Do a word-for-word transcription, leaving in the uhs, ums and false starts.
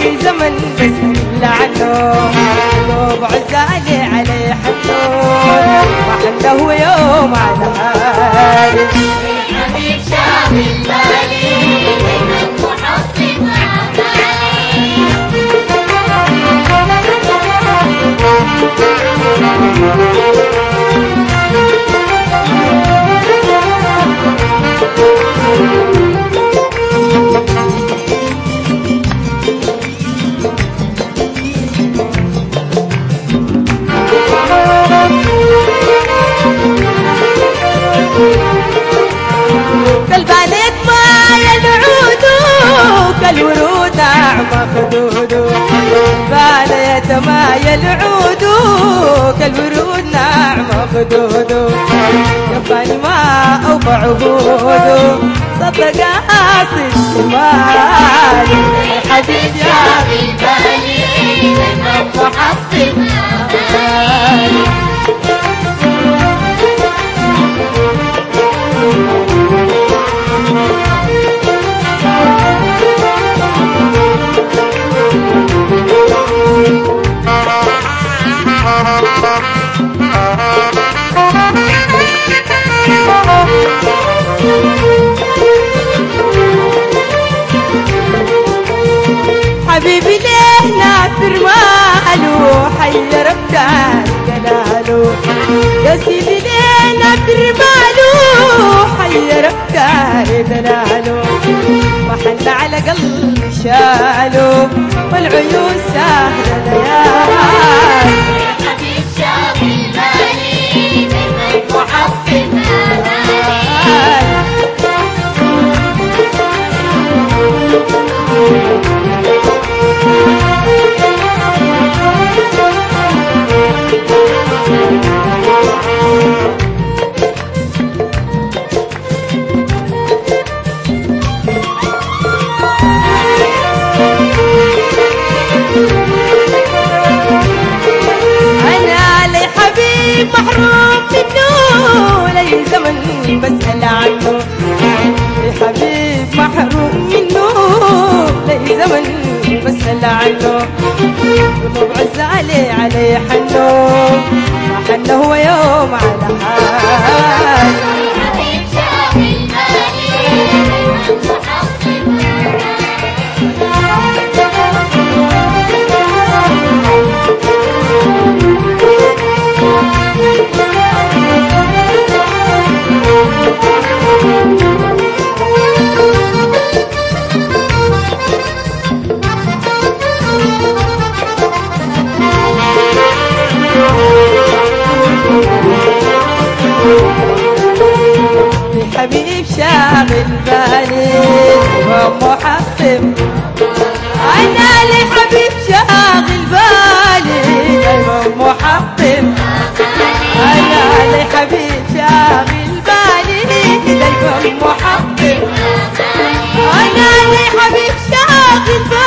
لي زمن بس لعنه قلوب عزالي عليه حنون ما حله يوم على حالي الحبيب شاغل بالي دايما محصن كالبالت ما يلعود كالورود نعم خدود بالت ما يلعود كالورود نعم خدود يباني ما أوفى عهود صدق قاصد مالي الحبيب شاغل بالي دايما محصن حبيبي ليه نافر ماله حير ابدال جلاله يا سيدي ليه نافر ماله حير ابدال جلاله محل على قلبي شاله والعيون ساهرة ليالي الحبيب شاغل بالي دايما محصن محروم منه لي زمن بسأل عنه يا حبيب محروم منه لي زمن بسأل عنه قلوب عزالي عليه حنو ما حنه هو يوم على حال الحبيب شاغل بالي دايما محصن الحبيب شاغل بالي ومحطم أنا لحبيب شاغل بالي دايما محطم أنا لحبيب شاغل بالي دايما محطم أنا لحبيب شاغل بالي